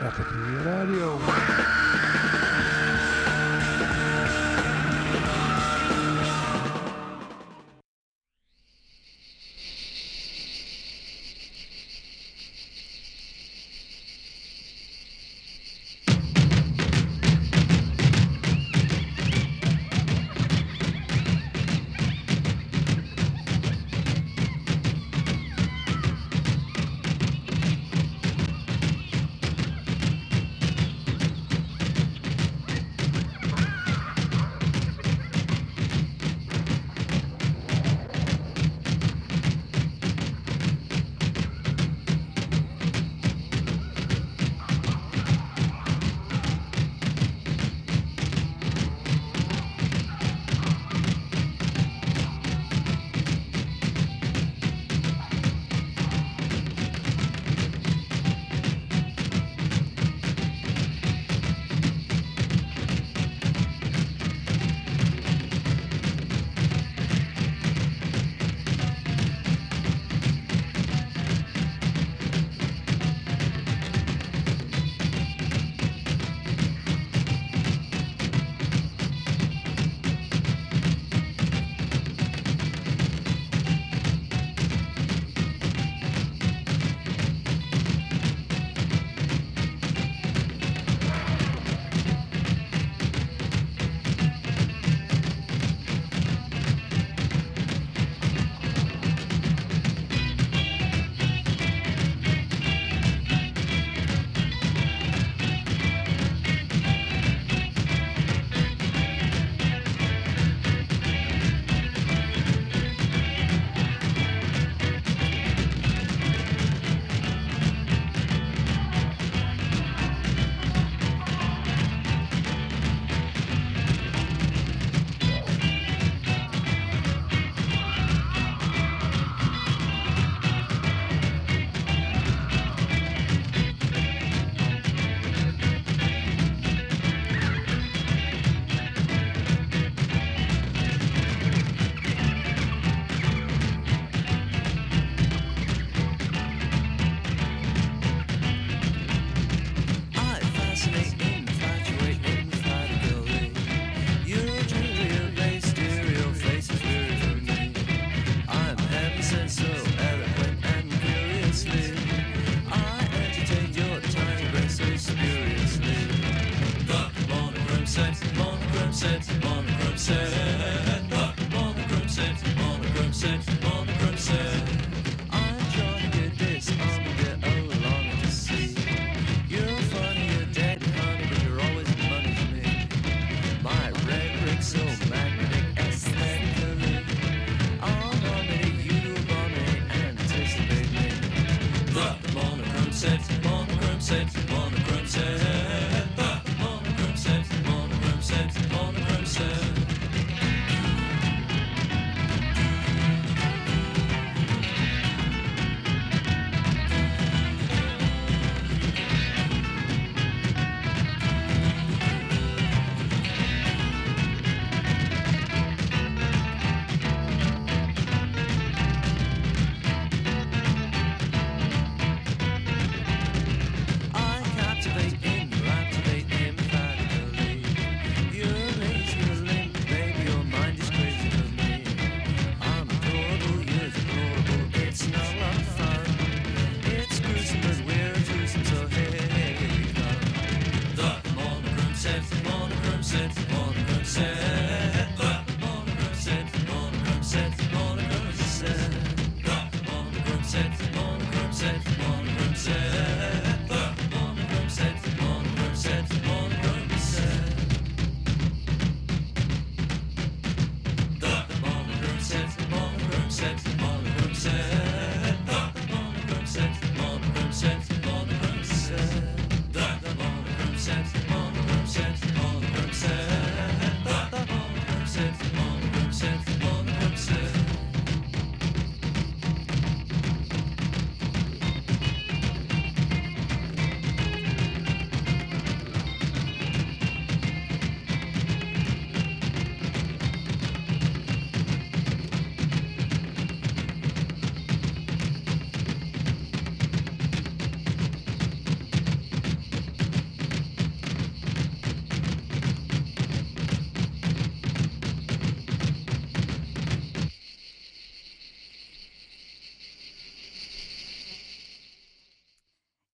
Cafeteria Radio.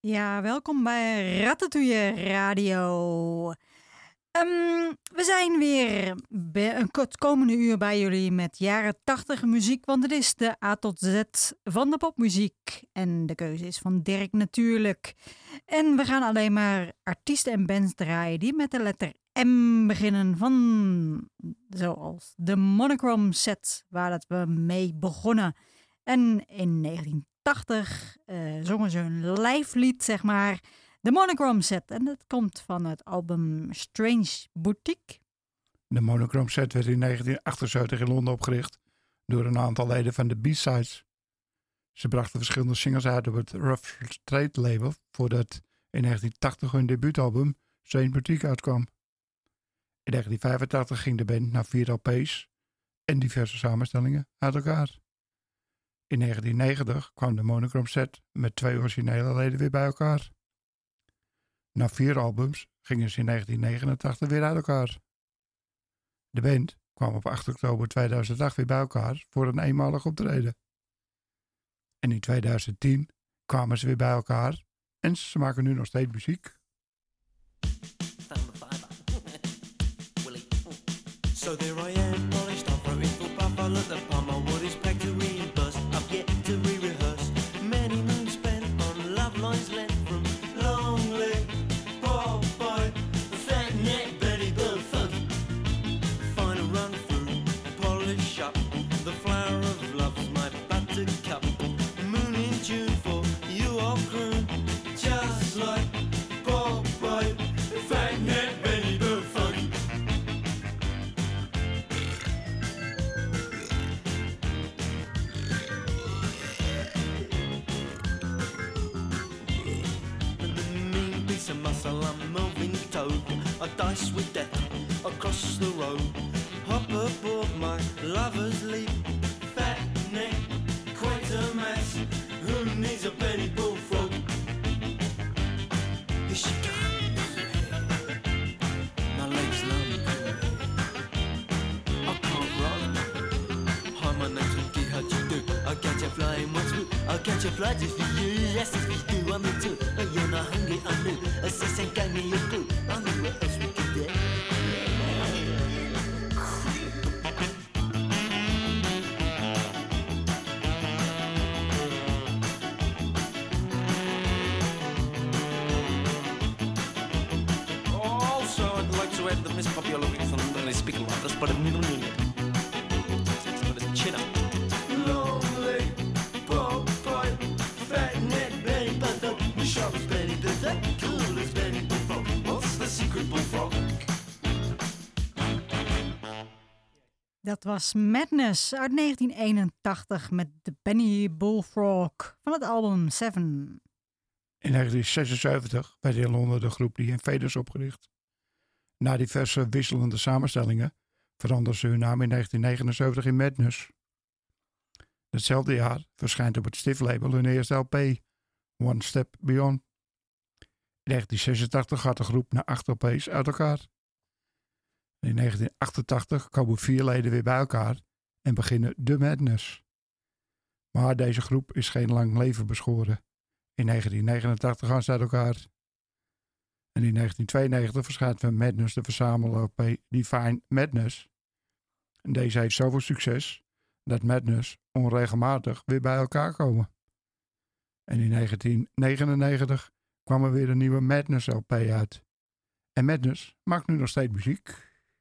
Ja, welkom bij Ratatouille Radio. We zijn weer het komende uur bij jullie met jaren 80 muziek, want het is de A tot Z van de popmuziek. En de keuze is van Dirk natuurlijk. En we gaan alleen maar artiesten en bands draaien die met de letter M beginnen, van zoals de Monochrome Set, waar dat we mee begonnen. En in 1980 zongen ze een live lied, zeg maar, de Monochrome Set. En dat komt van het album Strange Boutique. De Monochrome Set werd in 1978 in Londen opgericht door een aantal leden van de B-Sides. Ze brachten verschillende singles uit op het Rough Trade label, voordat in 1980 hun debuutalbum Strange Boutique uitkwam. In 1985 ging de band na 4 LP's en diverse samenstellingen uit elkaar. In 1990 kwam de Monochrome Set met 2 originele leden weer bij elkaar. Na 4 albums gingen ze in 1989 weer uit elkaar. De band kwam op 8 oktober 2008 weer bij elkaar voor een eenmalig optreden. En in 2010 kwamen ze weer bij elkaar en ze maken nu nog steeds muziek. So there I am, polished up, wrote full buffalo, the palm on wood is packed to reimburse. I've yet to re-rehearse. Many moons spent on love lines lent from Longley, Popeye, Fat Neck, Betty Bill, Fuggy. Fine a run through, polish up, the flower of love's my buttercup. Moon in June for you all crew, just like Popeye, Fat Neck, Betty Bill, Fuggy. Some muscle, I'm moving toad. I dice with death across the road. Hop aboard my lover's leap. Fat neck, quite a mess. Who needs a penny bullfrog? Here she comes. My legs numb. I can't run. Hi, my name's Ricky, how'd you do? I'll catch you flying once more. I'll catch you fly just for you. Yes, it's for you, I'm into. You're not hungry, I knew. Assist and gave me your clue. I knew what else we could do. Also, I'd like to add that Miss Poppy are looking for the speaking of us, but a middle unit. But it's chin up. Lonely, Popeye, Fat Neck, Betty Butter, the sharpest Betty Butter, coolest Betty Bullfrog. What's the secret bullfrog? Dat was Madness uit 1981 met de Benny Bullfrog van het album Seven. In 1976 werd in Londen de groep The Invaders opgericht. Na diverse wisselende samenstellingen veranderden ze hun naam in 1979 in Madness. Hetzelfde jaar verschijnt op het stieflabel hun eerste LP, One Step Beyond. In 1986 gaat de groep na 8 LP's uit elkaar. In 1988 komen 4 leden weer bij elkaar en beginnen The Madness. Maar deze groep is geen lang leven beschoren. In 1989 gaan ze uit elkaar. En in 1992 verschijnt van Madness de verzamel-LP Divine Madness. En deze heeft zoveel succes dat Madness onregelmatig weer bij elkaar komen. En in 1999 kwam er weer een nieuwe Madness LP uit. En Madness maakt nu nog steeds muziek.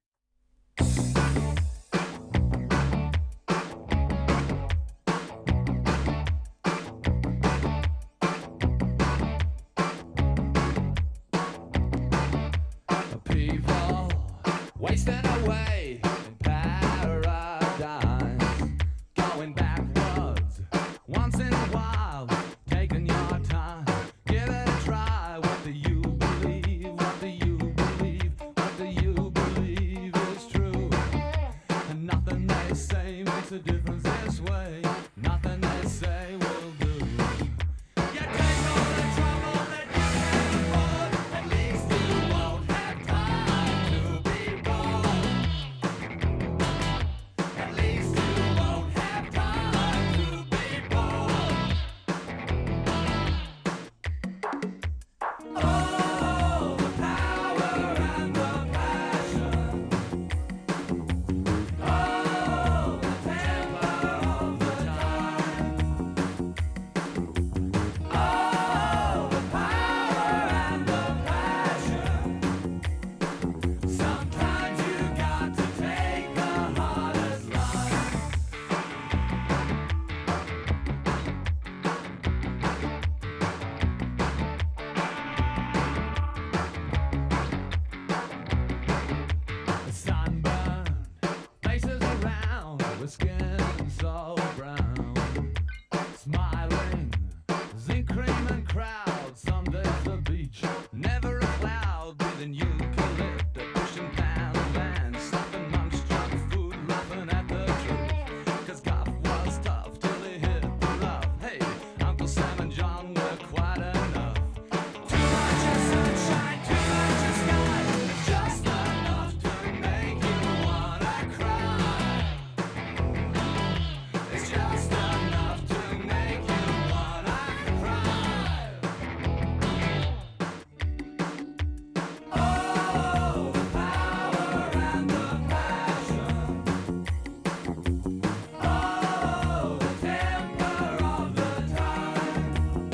People wasting away in paradise, going backwards once in a while, taking your time, give it a try. What do you believe? What do you believe? What do you believe? crowd, some days the beach, never a cloud, breathing eucalypt, pushing pound and slapping monks, junk food, laughing at the truth. 'Cause golf was tough till they hit the rough. Hey, Uncle Sam and John were quite enough. Too much of sunshine, too much of sky, just enough to make you wanna cry. It's just enough to make you wanna cry. Oh, the power and the passion. Oh, the temper of the time.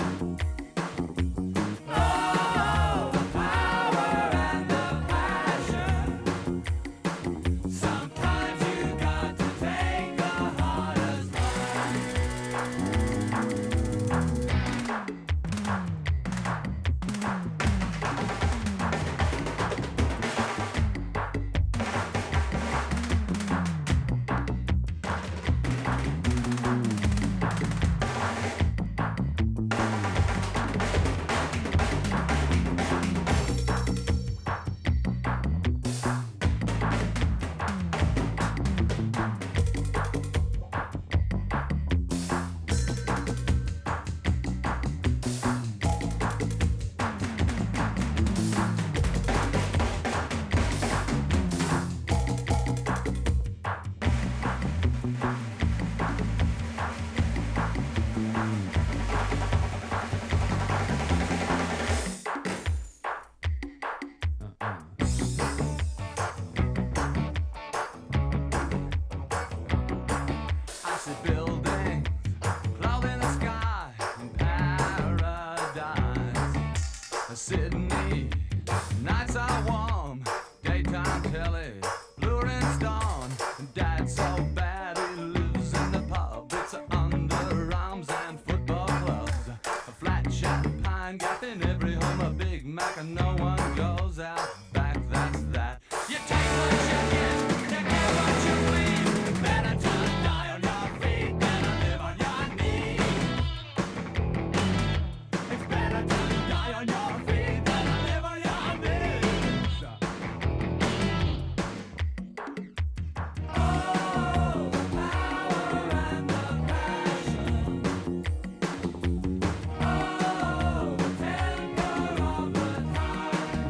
Oh, the power and the passion. Sometimes you got to take the hardest line. I see buildings, cloud in the sky, in paradise. Sydney, nights are warm, daytime telly, blue and stone. Dad's so bad he lives in the pub. It's underarms and football clubs, a flat champagne gap in every home, a Big Mac, and no one goes out back. That's that. You take what you get, you get what you please. Better to die on your feet than to live on your knees. It's better to die on your feet than to live on your knees. Oh, the power and the passion. Oh, the temper of the time.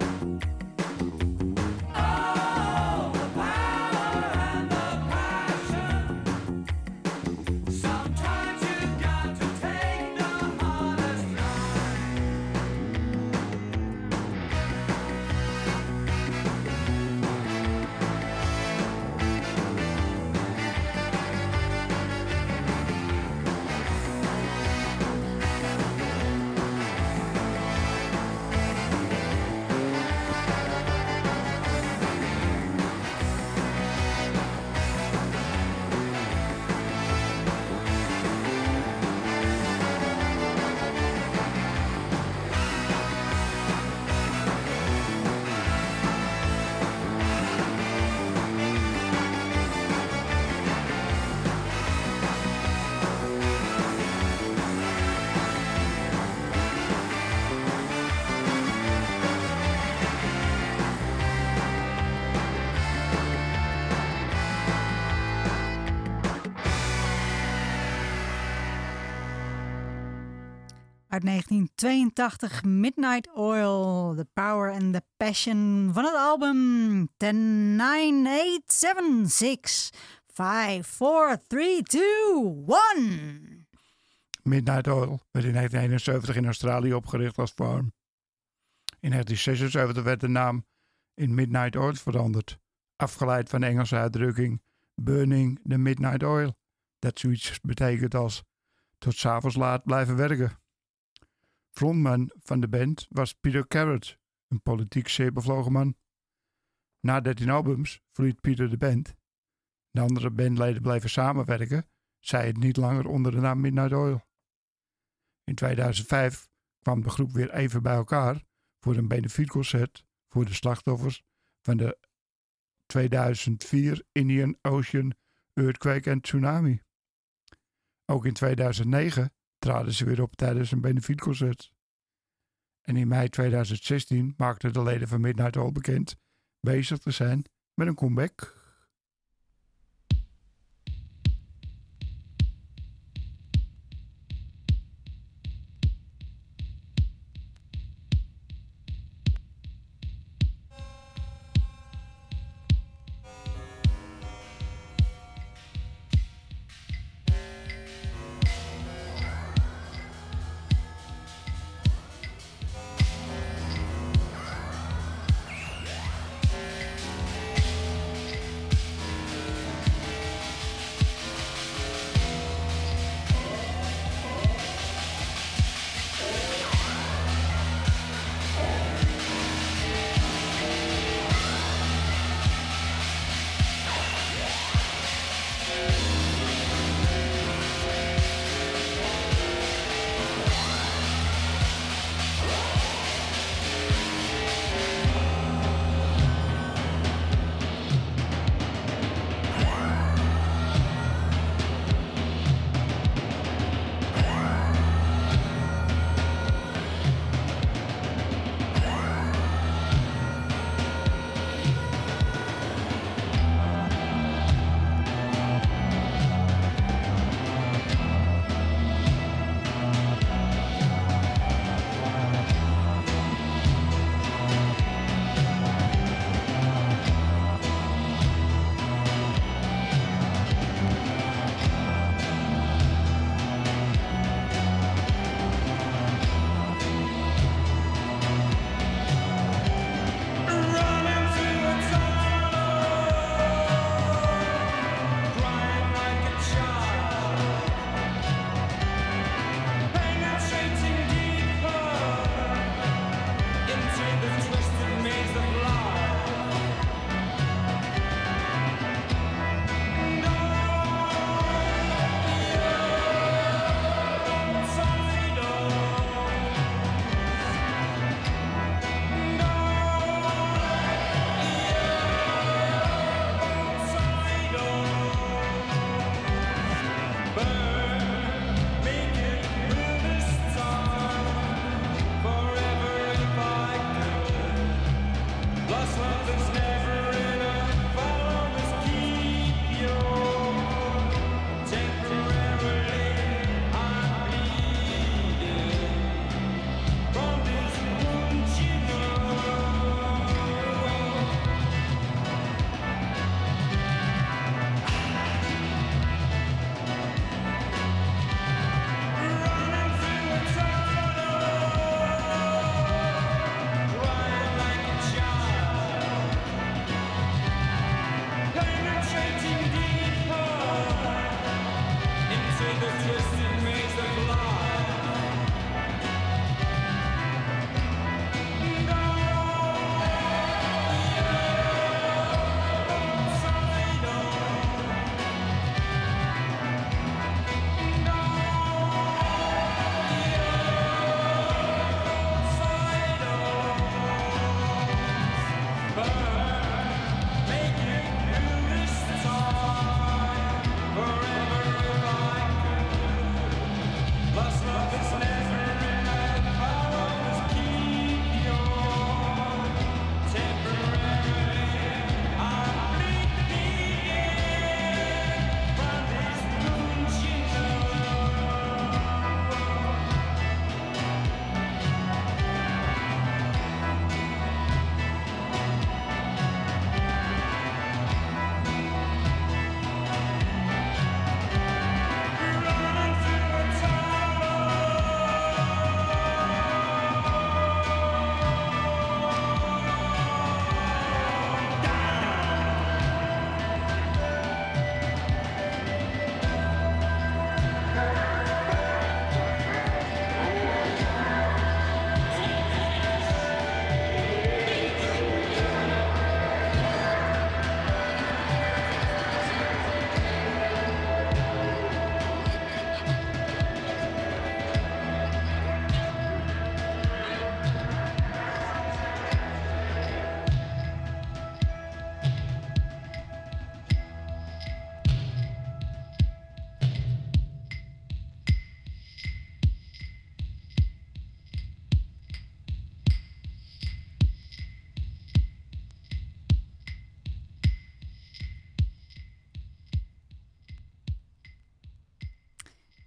Oh, the power and the passion. Sometimes you got to take the hardest line. Uit 1982, Midnight Oil, The Power and the Passion van het album 10, 9, 8, 7, 6, 5, 4, 3, 2, 1. Midnight Oil werd in 1971 in Australië opgericht als farm. In 1976 werd de naam in Midnight Oil veranderd, afgeleid van de Engelse uitdrukking Burning the Midnight Oil, dat zoiets betekent als tot 's avonds laat blijven werken. Frontman van de band was Peter Carrot, een politiek zeer bevlogen man. Na 13 albums verliet Peter de band. De andere bandleden bleven samenwerken, zij het niet langer onder de naam Midnight Oil. In 2005 kwam de groep weer even bij elkaar voor een benefietconcert voor de slachtoffers van de 2004 Indian Ocean Earthquake en tsunami. Ook in 2009 traden ze weer op tijdens een benefietconcert. En in mei 2016 maakten de leden van Midnight Oil bekend bezig te zijn met een comeback.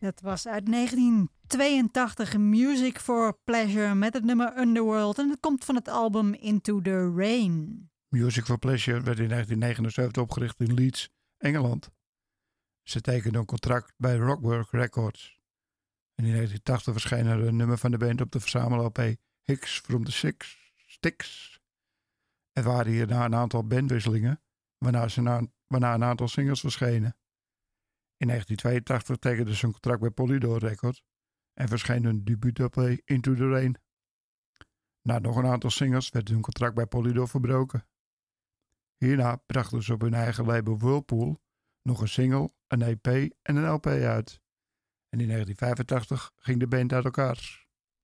Dat was uit 1982 Music for Pleasure met het nummer Underworld. En het komt van het album Into the Rain. Music for Pleasure werd in 1979 opgericht in Leeds, Engeland. Ze tekenden een contract bij Rockwork Records. En in 1980 verscheen er een nummer van de band op de verzamel-LP Hicks from the Sticks. Er waren hierna een aantal bandwisselingen, waarna een aantal singles verschenen. In 1982 tekenden ze een contract bij Polydor Records en verscheen hun debuut-LP Into the Rain. Na nog een aantal singles werd hun contract bij Polydor verbroken. Hierna brachten ze op hun eigen label Whirlpool nog een single, een EP en een LP uit. En in 1985 ging de band uit elkaar.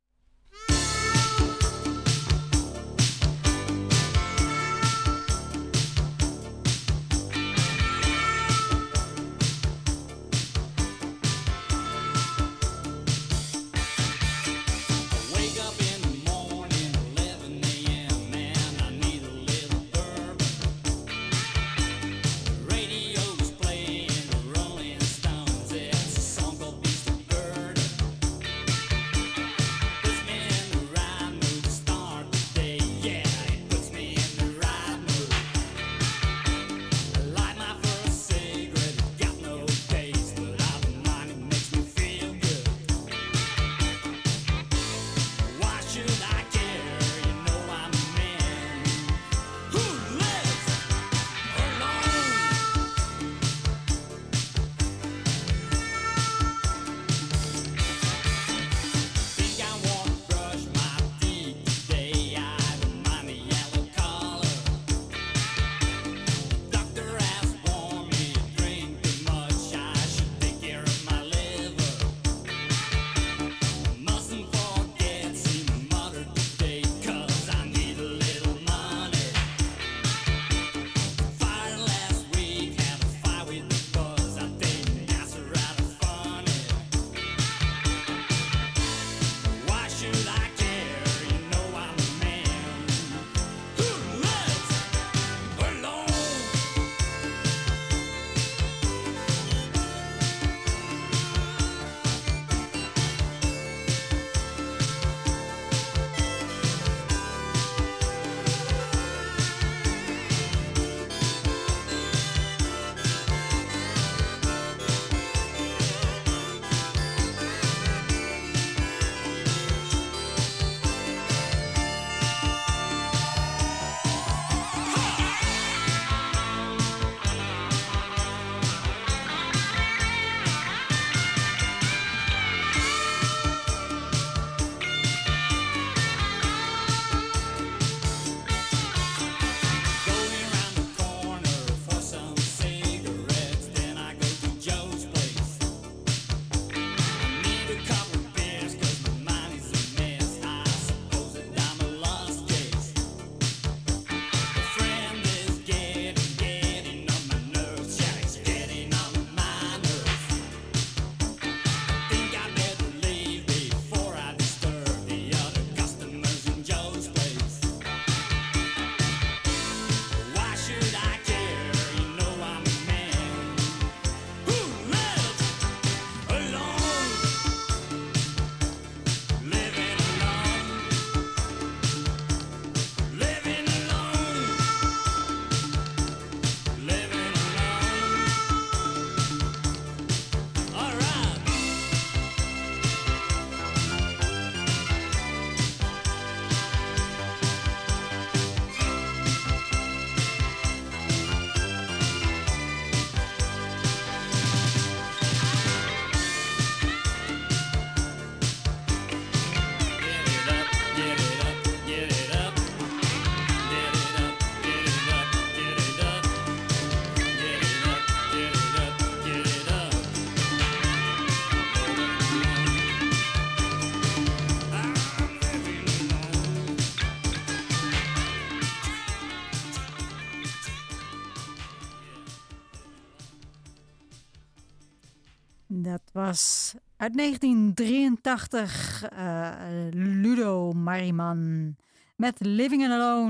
Dat was uit 1983 Ludo Mariman met Living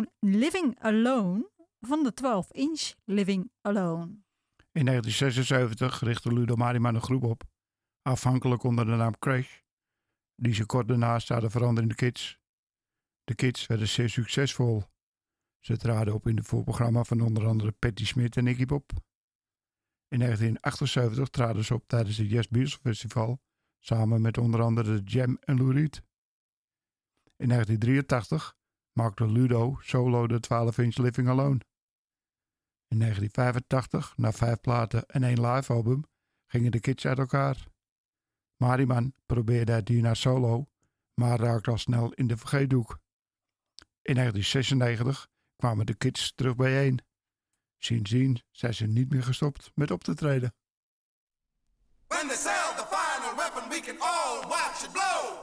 Alone van de 12-inch Living Alone. In 1976 richtte Ludo Mariman een groep op Afhankelijk onder de naam Crash, die ze kort daarna zouden veranderen in de Kids. De Kids werden zeer succesvol. Ze traden op in het voorprogramma van onder andere Patti Smith en Iggy Pop. In 1978 traden ze op tijdens het Yes Beatles Festival samen met onder andere Jam en Lou Reed. In 1983 maakte Ludo solo de 12-inch Living Alone. In 1985, na 5 platen en 1 live album, gingen de Kids uit elkaar. Mariman probeerde het hierna solo, maar raakte al snel in de vergeetdoek. In 1996 kwamen de Kids terug bijeen. Sindsdien zijn ze niet meer gestopt met op te treden. When they sell the final weapon, we can all watch it blow.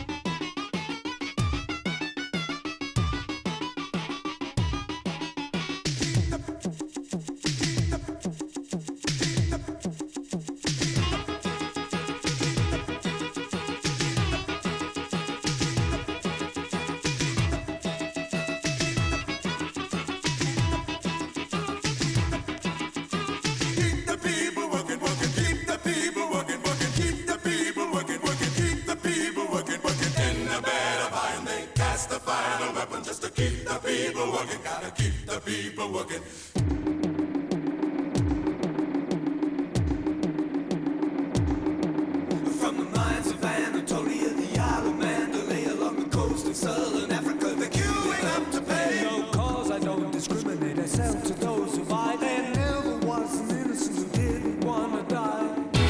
Just to keep the people working, gotta keep the people working. From the mines of Anatolia, the Isle of Mandalay, along the coast of southern Africa, they're queuing up to pay. No cause, I don't discriminate, I sell to those who buy. There never was an innocent who didn't wanna die.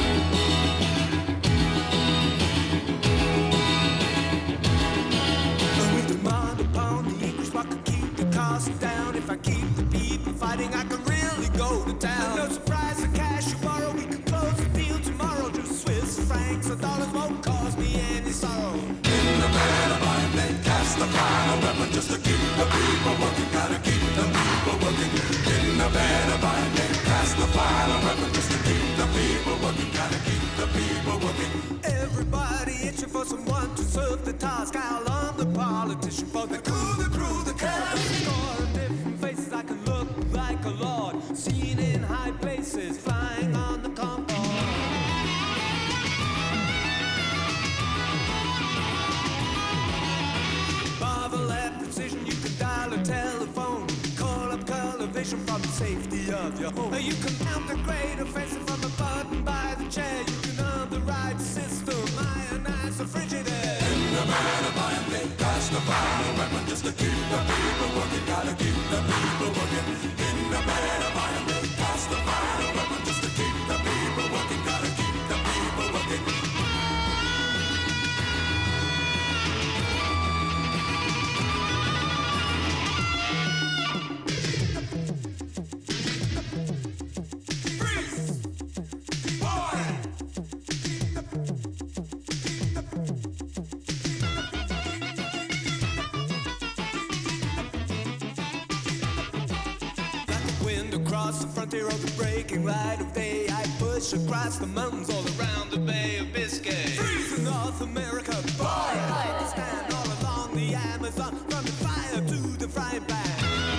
Down. If I keep the people fighting, I can really go to town. No surprise, the cash you borrow, we can close the deal tomorrow. Just Swiss francs or dollars won't cause me any sorrow. In the bed of iron, they cast the final weapon just to keep the people working. Gotta keep the people working. In the bed of iron, they cast the final weapon just to keep the people working. Gotta keep the people working. Everybody itching for someone to serve the task. I'll on the politician for the crew, the cast. I can look like a lord, seen in high places, flying on the Concorde. Marvel at precision, you can dial a telephone, call up cultivation from the safety of your home. You can mount a great offensive from a button by the chair. You can underwrite the system, ionize the Frigidaire. In the man of iron, they cast the final weapon just to keep the people working. Gotta keep the people working. In the man of iron, they cast the final weapon just to keep the people working. Gotta keep the people working. The frontier of the breaking light of day, I push across the mountains all around the Bay of Biscay. Freeze in North America, boy, I stand all along the Amazon, from the fire to the frying pan.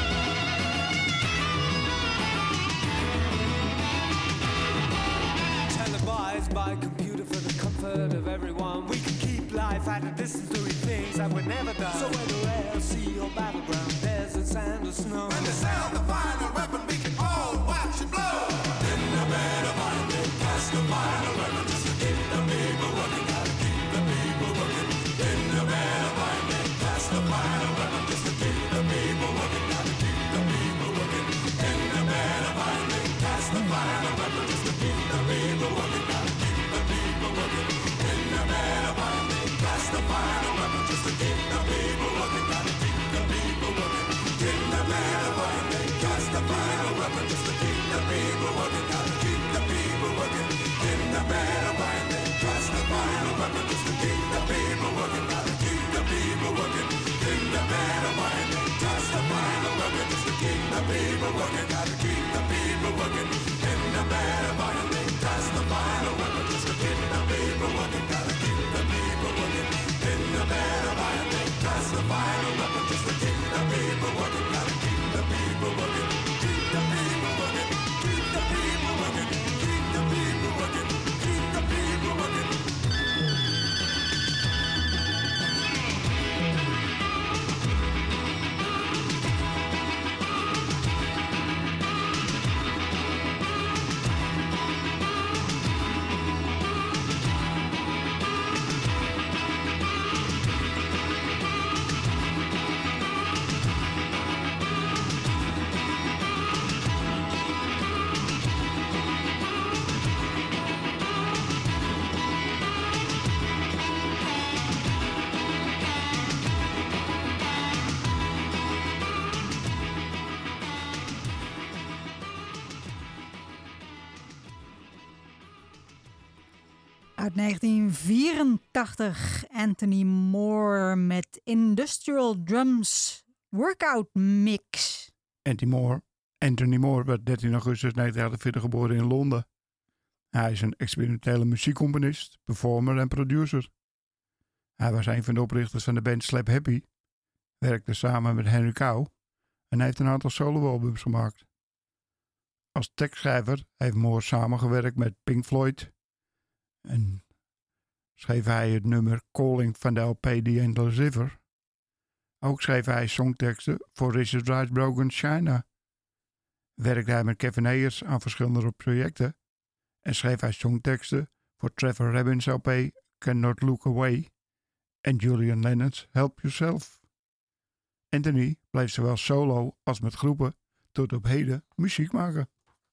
Televised by computer for the comfort of everyone, we can keep life at a distance doing things that were never done. So whether air, sea or battleground, desert, sand or snow, when they sell the final weapon, we can all watch it blow. In the bed of iron, they cast the final weapon just to keep the people working. Gotta keep the people working. In the bed of iron, they cast the final weapon just to keep the people working. Gotta keep the people working. In the bed of iron, they cast the final weapon just to keep the people working. Gotta keep the people working. In the bed of iron, they cast the final weapon just to keep the people working. Gotta keep the people working. In the bed of iron, they cast the final weapon just to keep the people working. Gotta keep the people working. In the bed of iron, they cast the final weapon just to keep the people working. Gotta keep the people working. In the bed of iron, they cast the final weapon just to keep the people working. Gotta keep the people working. In the bed of iron, they cast the final weapon just to keep the people working. Gotta keep the people working. In the bed of iron, they cast the final weapon just to keep the people working. Gotta keep the people working. Keep the people working. Keep the people working. Keep the people working. Keep the people working. Uit 1984 Anthony Moore met Industrial Drums Workout Mix. Anthony Moore werd 13 augustus 1948 geboren in Londen. Hij is een experimentele muziekcomponist, performer en producer. Hij was een van de oprichters van de band Slap Happy, werkte samen met Henry Cow en heeft een aantal soloalbums gemaakt. Als tekstschrijver heeft Moore samengewerkt met Pink Floyd en schreef hij het nummer Calling van de LP The Endless River. Ook schreef hij songteksten voor Richard Wright's Broken China. Werkte hij met Kevin Ayers aan verschillende projecten en schreef hij songteksten voor Trevor Rabin's LP Cannot Look Away en Julian Lennon's Help Yourself. Anthony bleef zowel solo als met groepen tot op heden muziek maken.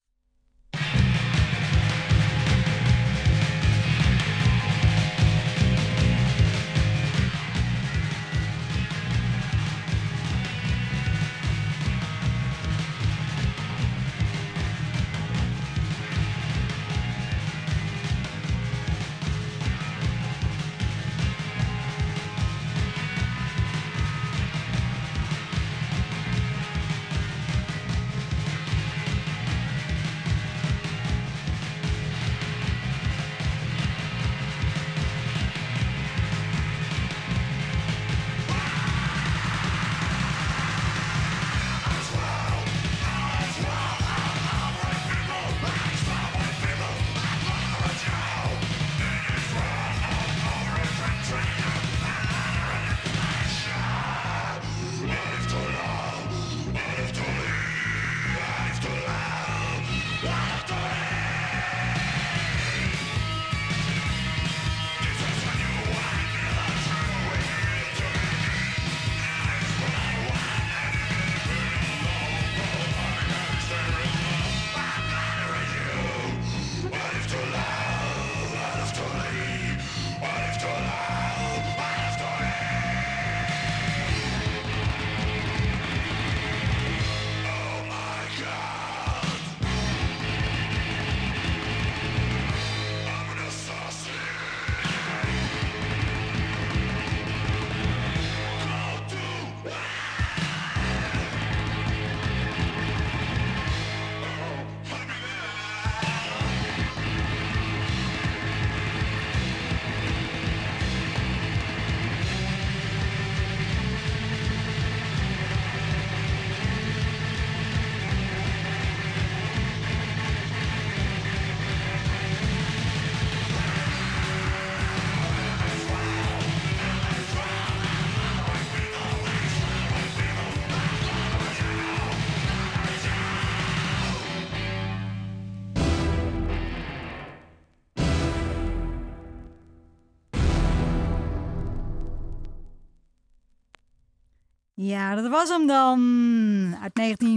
Ja, dat was hem dan. Uit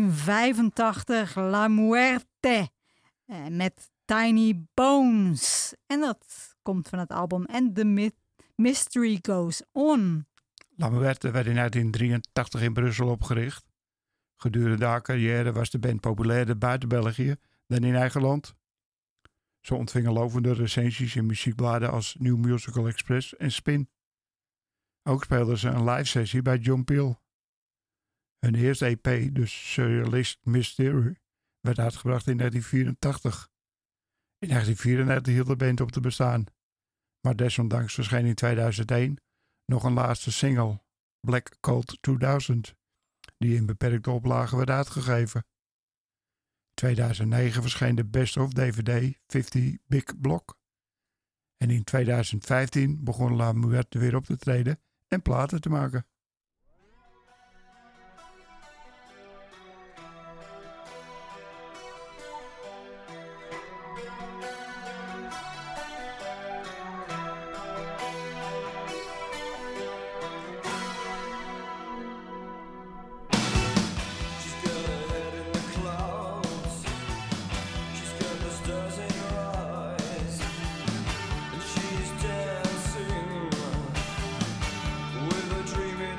1985, La Muerte. Met Tiny Bones. En dat komt van het album And the Mystery Goes On. La Muerte werd in 1983 in Brussel opgericht. Gedurende haar carrière was de band populairder buiten België dan in eigen land. Ze ontvingen lovende recensies in muziekbladen als New Musical Express en Spin. Ook speelden ze een live sessie bij John Peel. Hun eerste EP, de Surrealist Mystery, werd uitgebracht in 1984. In 1994 hield de band op te bestaan. Maar desondanks verscheen in 2001 nog een laatste single, Black Cult 2000, die in beperkte oplagen werd uitgegeven. In 2009 verscheen de Best of DVD 50 Big Block. En in 2015 begon La Muerte weer op te treden en platen te maken. Dreaming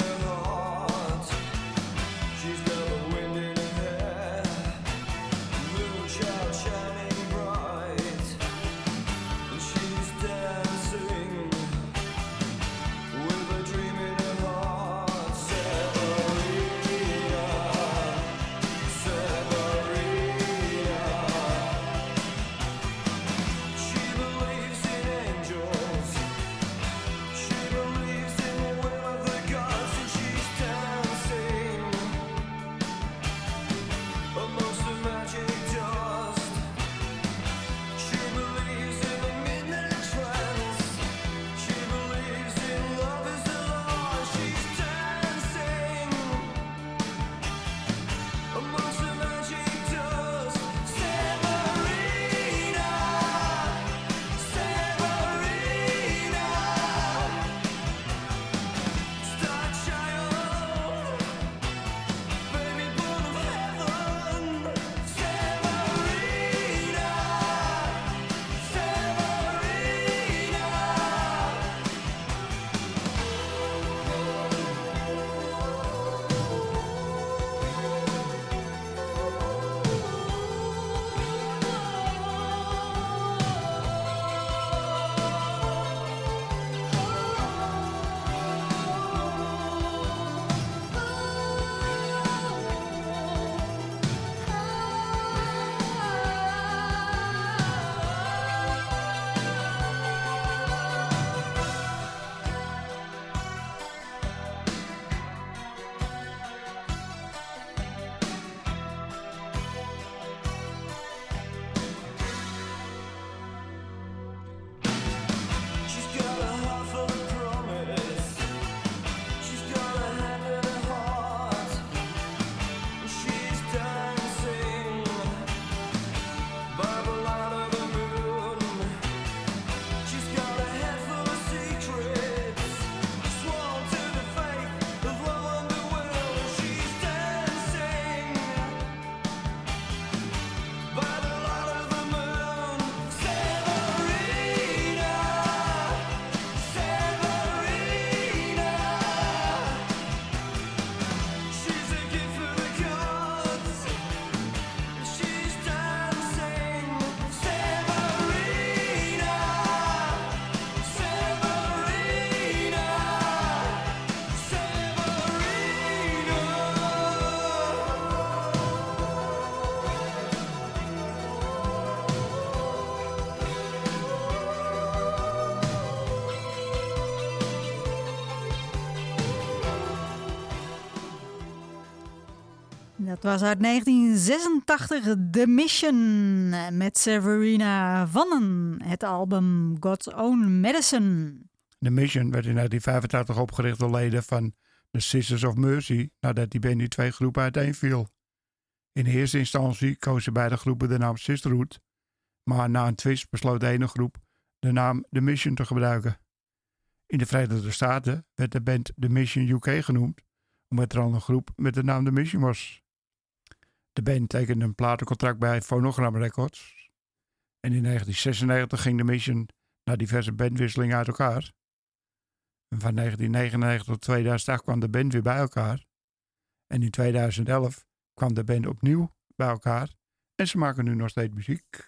Dat was uit 1986 The Mission met Severina Vannen, het album God's Own Medicine. The Mission werd in 1985 opgericht door leden van The Sisters of Mercy nadat die band in 2 groepen uiteenviel. In eerste instantie kozen beide groepen de naam Sisterhood, maar na een twist besloot de ene groep de naam The Mission te gebruiken. In de Verenigde Staten werd de band The Mission UK genoemd, omdat er al een groep met de naam The Mission was. De band tekende een platencontract bij Phonogram Records. En in 1996 ging The Mission na diverse bandwisselingen uit elkaar. En van 1999 tot 2008 kwam de band weer bij elkaar. En in 2011 kwam de band opnieuw bij elkaar. En ze maken nu nog steeds muziek.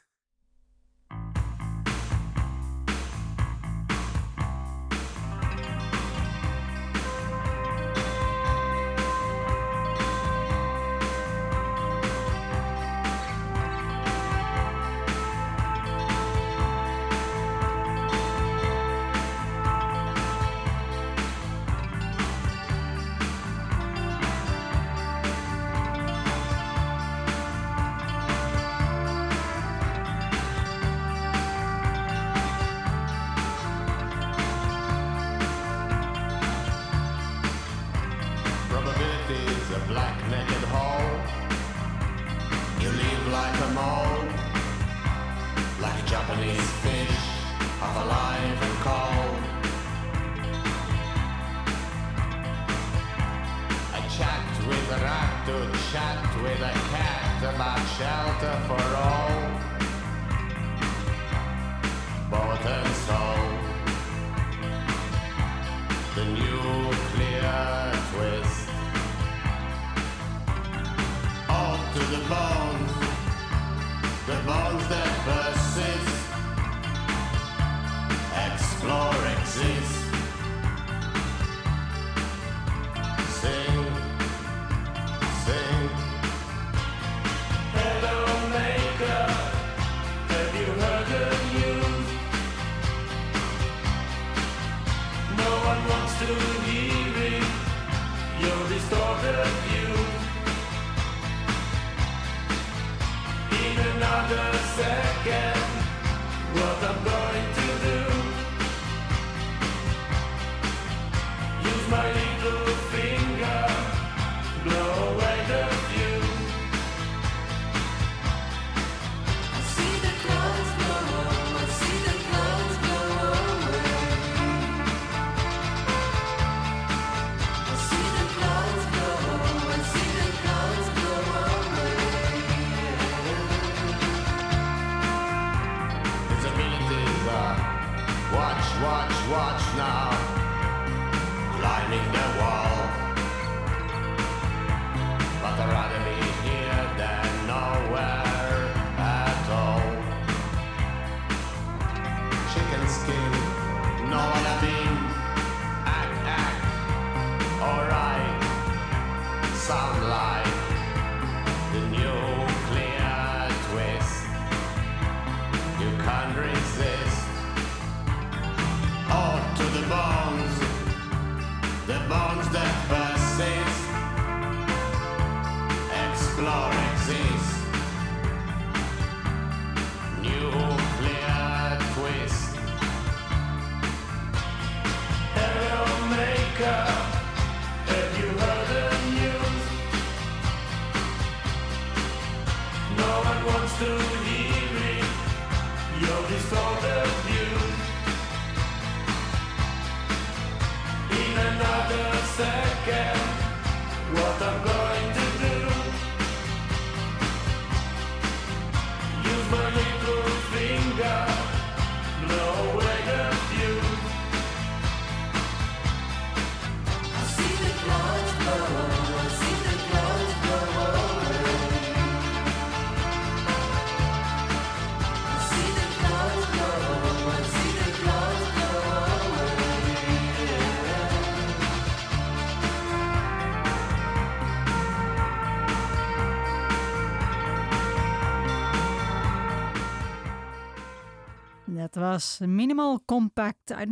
Dat was Minimal Compact uit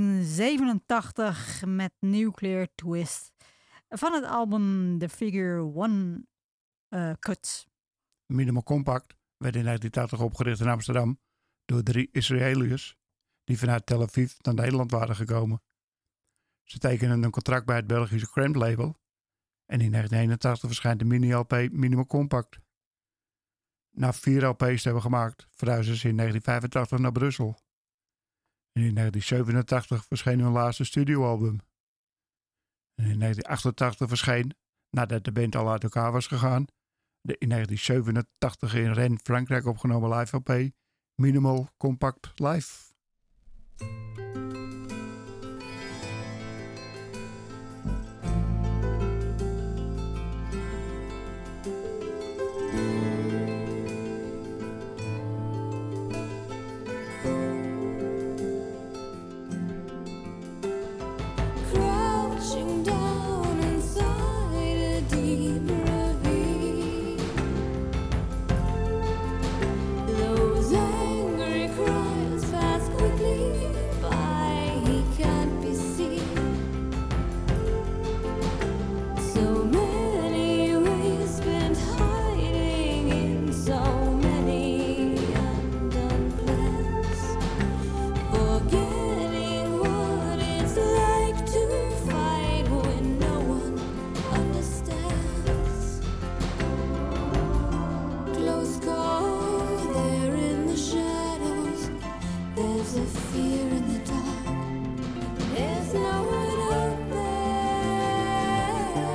1987 met Nuclear Twist van het album The Figure One Cuts. Minimal Compact werd in 1980 opgericht in Amsterdam door 3 Israëliërs die vanuit Tel Aviv naar Nederland waren gekomen. Ze tekenden een contract bij het Belgische Cramp label en in 1981 verschijnt de mini-LP Minimal Compact. Na 4 LP's te hebben gemaakt, verhuisden ze in 1985 naar Brussel. En in 1987 verscheen hun laatste studioalbum. En in 1988 verscheen, nadat de band al uit elkaar was gegaan, de in 1987 in Rennes, Frankrijk opgenomen live LP Minimal Compact Live. Crouching down inside a deep ravine, those angry cries pass quickly by. He can't be seen. So many ways spent hiding in so many undone plans, forgetting what it's like to fight when no one understands. Close call, there in the shadows. There's a fear in the dark. There's no one out there.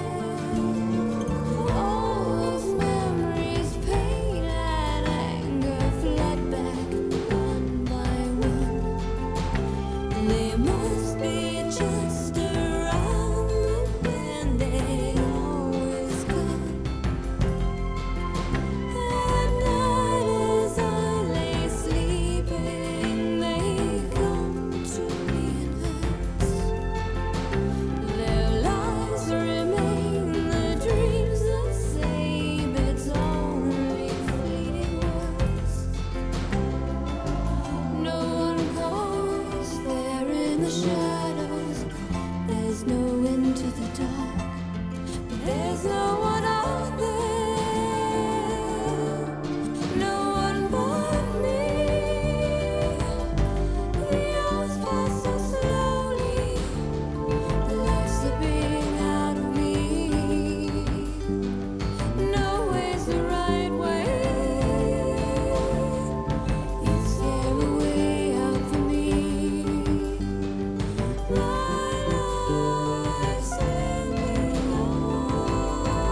All those memories, pain and anger flood back one by one. They must be just around the bend. They always come. At night as I lay sleeping, they come to me in hurts. Their lies remain the dreams that save. It's only fleeting words. No one calls there in the shadows. There's no into the dark. But there's no one out there. No one but me. The hours pass so slowly. The lights are being out of me. No way's the right way. Is there a way out for me? My life's ending on.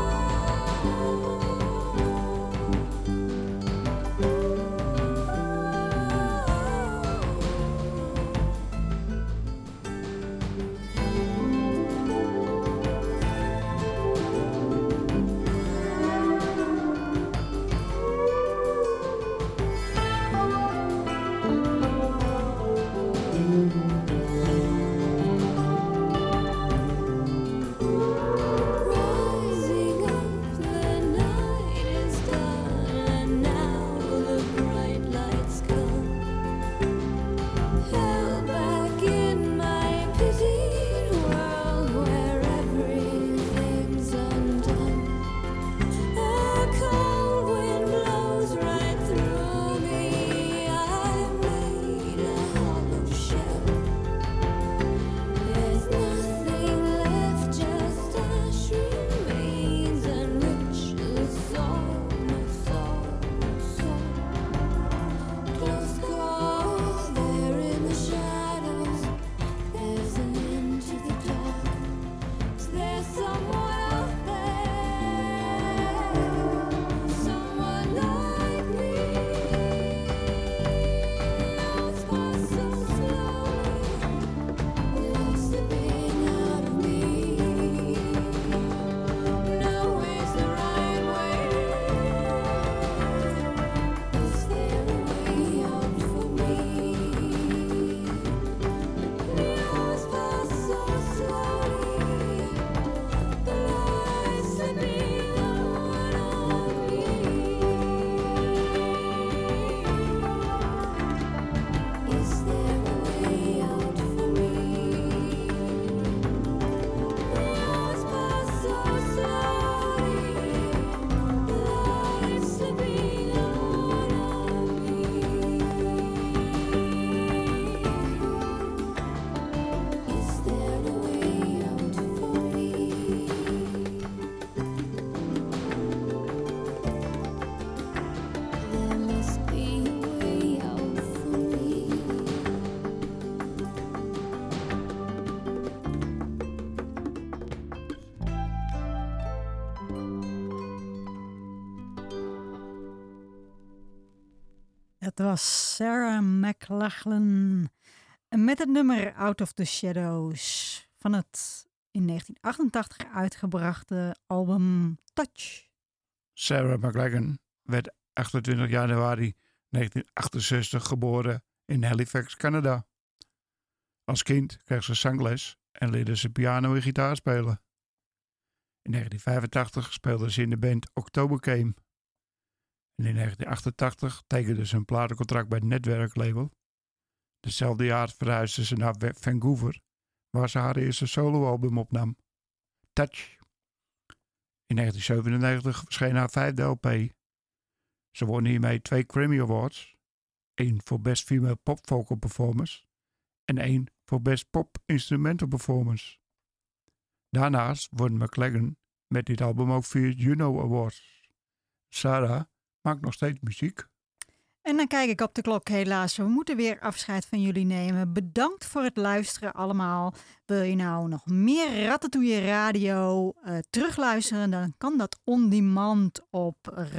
Dat was Sarah McLachlan met het nummer Out of the Shadows van het in 1988 uitgebrachte album Touch. Sarah McLachlan werd 28 januari 1968 geboren in Halifax, Canada. Als kind kreeg ze zangles en leerde ze piano en gitaar spelen. In 1985 speelde ze in de band October Came. En in 1988 tekende ze een platencontract bij het netwerklabel. Hetzelfde jaar verhuisde ze naar Vancouver, waar ze haar eerste soloalbum opnam, Touch. In 1997 verscheen haar 5e LP. Ze won hiermee 2 Grammy Awards, 1 voor Best Female Pop Vocal Performance en 1 voor Best Pop Instrumental Performance. Daarnaast won McLachlan met dit album ook 4 Juno Awards. Sarah maakt nog steeds muziek. En dan kijk ik op de klok, helaas. We moeten weer afscheid van jullie nemen. Bedankt voor het luisteren allemaal. Wil je nou nog meer Ratatouille Radio terugluisteren? Dan kan dat on demand op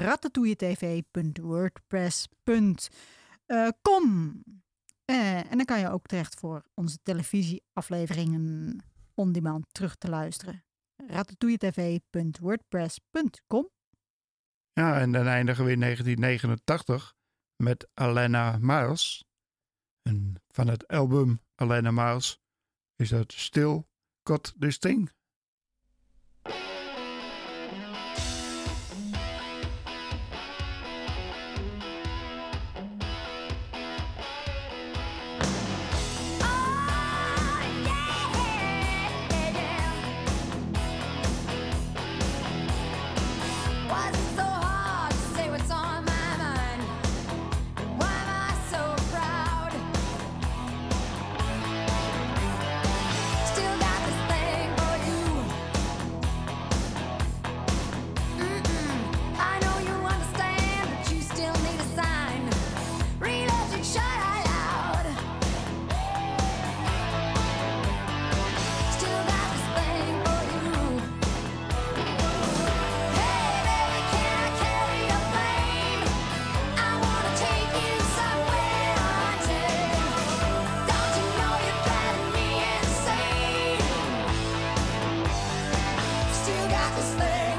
ratatouilletv.wordpress.com. En dan kan je ook terecht voor onze televisieafleveringen on demand terug te luisteren. ratatouilletv.wordpress.com. Ja, en dan eindigen we in 1989 met Alana Miles. En van het album Alana Miles is dat Still Got This Thing. Still got this thing.